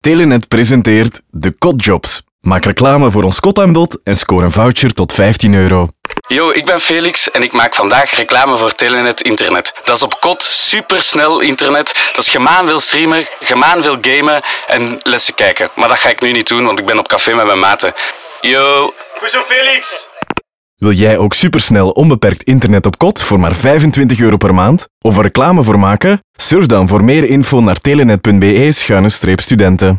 Telenet presenteert de Kotjobs. Maak reclame voor ons kotaanbod en score een voucher tot €15. Yo, ik ben Felix en ik maak vandaag reclame voor Telenet Internet. Dat is op kot supersnel internet. Dat is gemaan veel streamen, gemaan veel gamen en lessen kijken. Maar dat ga ik nu niet doen, want ik ben op café met mijn maten. Yo. Hoezo Felix? Wil jij ook supersnel onbeperkt internet op kot voor maar €25 per maand? Of er reclame voor maken? Surf dan voor meer info naar telenet.be/studenten.